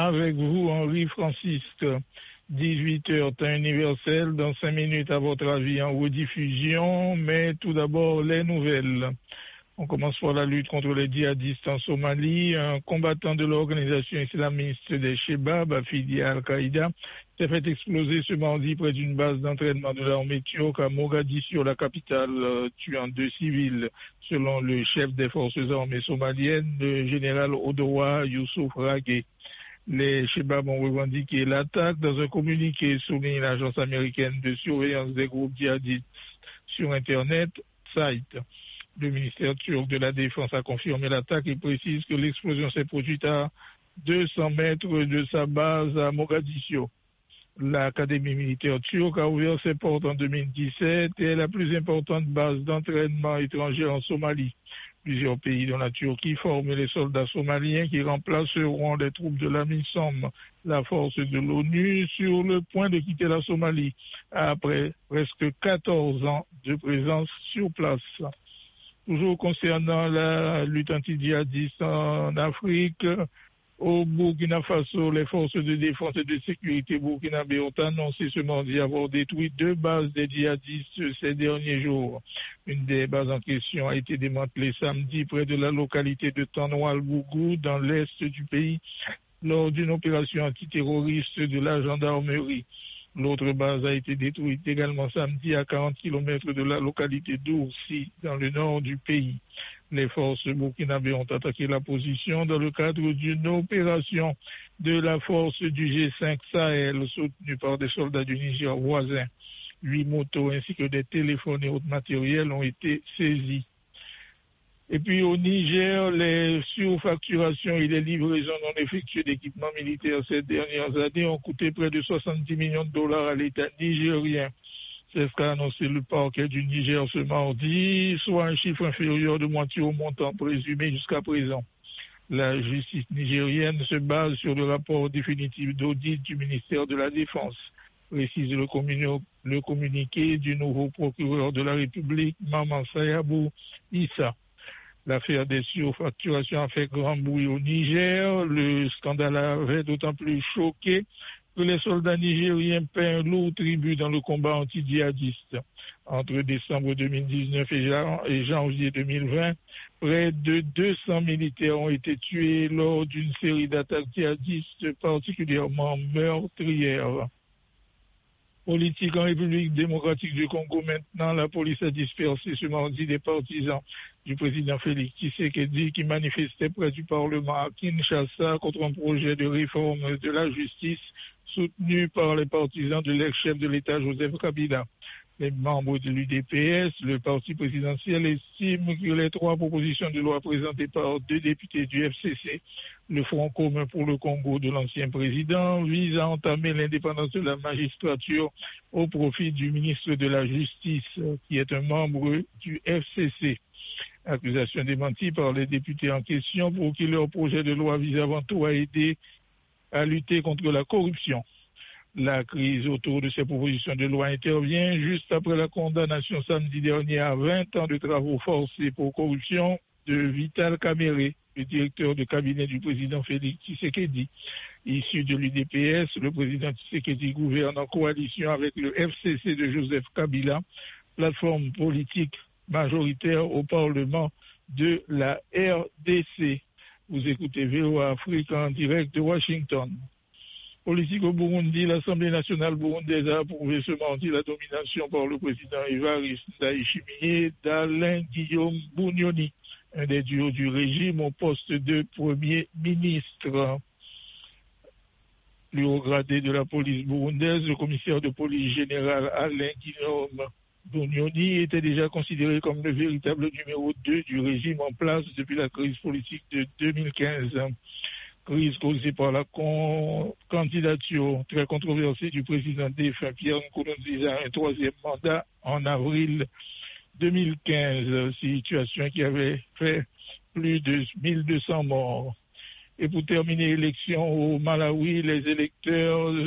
avec vous, Henri Francisque. 18h, temps universel, dans 5 minutes à votre avis en rediffusion, mais tout d'abord les nouvelles. On commence par la lutte contre les djihadistes en Somalie. Un combattant de l'organisation islamiste des Chebab, affilié à Al-Qaïda, s'est fait exploser ce mardi près d'une base d'entraînement de l'armée turque à Mogadiscio, la capitale, tuant 2 civils. Selon le chef des forces armées somaliennes, le général Odowa Youssouf Ragé. Les Chebab ont revendiqué l'attaque. Dans un communiqué, souligne l'agence américaine de surveillance des groupes djihadistes sur Internet, Site. Le ministère turc de la Défense a confirmé l'attaque et précise que l'explosion s'est produite à 200 mètres de sa base à Mogadiscio. L'académie militaire turque a ouvert ses portes en 2017 et est la plus importante base d'entraînement étrangère en Somalie. Plusieurs pays dont la Turquie forment les soldats somaliens qui remplaceront les troupes de la MISOM, la force de l'ONU, sur le point de quitter la Somalie après presque 14 ans de présence sur place. Toujours concernant la lutte anti-djihadiste en Afrique, au Burkina Faso, les forces de défense et de sécurité burkinabées ont annoncé ce mardi avoir détruit 2 bases des djihadistes ces derniers jours. Une des bases en question a été démantelée samedi près de la localité de Tanoual-Bougou, dans l'est du pays, lors d'une opération antiterroriste de la gendarmerie. L'autre base a été détruite également samedi à 40 km de la localité d'Oursi, dans le nord du pays. Les forces burkinabées ont attaqué la position dans le cadre d'une opération de la force du G5 Sahel, soutenue par des soldats du Niger voisin. 8 motos ainsi que des téléphones et autres matériels ont été saisis. Et puis au Niger, les surfacturations et les livraisons non effectuées d'équipements militaires ces dernières années ont coûté près de 70 millions de dollars à l'État nigérien. C'est ce qu'a annoncé le parquet du Niger ce mardi, soit un chiffre inférieur de moitié au montant présumé jusqu'à présent. La justice nigérienne se base sur le rapport définitif d'audit du ministère de la Défense, précise le communiqué du nouveau procureur de la République, Maman Sayabou Issa. L'affaire des surfacturations a fait grand bruit au Niger. Le scandale avait d'autant plus choqué que les soldats nigériens paient un lourd tribut dans le combat anti-djihadiste. Entre décembre 2019 et janvier 2020, près de 200 militaires ont été tués lors d'une série d'attaques djihadistes particulièrement meurtrières. Politique en République démocratique du Congo maintenant, la police a dispersé ce mardi des partisans du président Félix Tshisekedi qui manifestaient près du Parlement à Kinshasa contre un projet de réforme de la justice soutenu par les partisans de l'ex-chef de l'État Joseph Kabila. Les membres de l'UDPS, le parti présidentiel, estiment que les 3 propositions de loi présentées par 2 députés du FCC, le Front commun pour le Congo de l'ancien président, visent à entamer l'indépendance de la magistrature au profit du ministre de la Justice, qui est un membre du FCC. Accusation démentie par les députés en question pour qui leur projet de loi vise avant tout à aider à lutter contre la corruption. La crise autour de ces propositions de loi intervient juste après la condamnation samedi dernier à 20 ans de travaux forcés pour corruption de Vital Kamerhe, le directeur de cabinet du président Félix Tshisekedi. Issu de l'UDPS, le président Tshisekedi gouverne en coalition avec le FCC de Joseph Kabila, plateforme politique majoritaire au Parlement de la RDC. Vous écoutez VOA Afrique en direct de Washington. Politique au Burundi, l'Assemblée nationale burundaise a approuvé ce mardi la domination par le président Evariste Ndayishimiye d'Alain Guillaume Bunyoni, un des duos du régime au poste de Premier ministre. Le haut gradé de la police burundaise, le commissaire de police général Alain Guillaume Bunyoni, était déjà considéré comme le véritable numéro 2 du régime en place depuis la crise politique de 2015. Crise causée par la candidature très controversée du président défunt Pierre Nkurunziza à un 3e mandat en avril 2015, situation qui avait fait plus de 1200 morts. Et pour terminer l'élection au Malawi, les électeurs